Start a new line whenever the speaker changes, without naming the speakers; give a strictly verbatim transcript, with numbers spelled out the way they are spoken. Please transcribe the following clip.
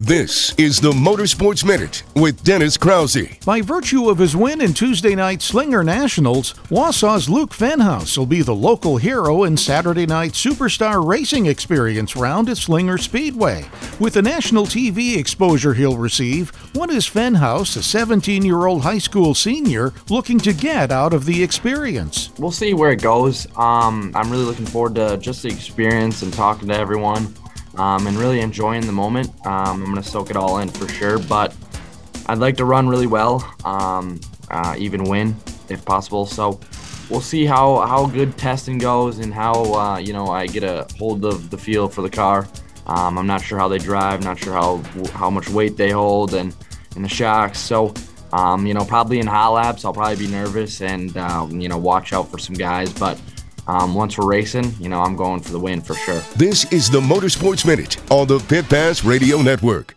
This is the Motorsports Minute with Dennis Krause.
By virtue of his win in Tuesday night Slinger Nationals, Wausau's Luke Fenhaus will be the local hero in Saturday night Superstar Racing Experience round at Slinger Speedway. With the national T V exposure he'll receive, what is Fenhaus, a seventeen-year-old high school senior, looking to get out of the experience?
We'll see where it goes. Um, I'm really looking forward to just the experience and talking to everyone. Um, and really enjoying the moment. Um, I'm going to soak it all in for sure, but I'd like to run really well, um, uh, even win if possible. So we'll see how, how good testing goes and how uh, you know I get a hold of the feel for the car. Um, I'm not sure how they drive, not sure how how much weight they hold and, and the shocks. So um, you know probably in hot laps I'll probably be nervous and um, you know watch out for some guys, but Um, once we're racing, you know, I'm going for the win for sure.
This is the Motorsports Minute on the Pit Pass Radio Network.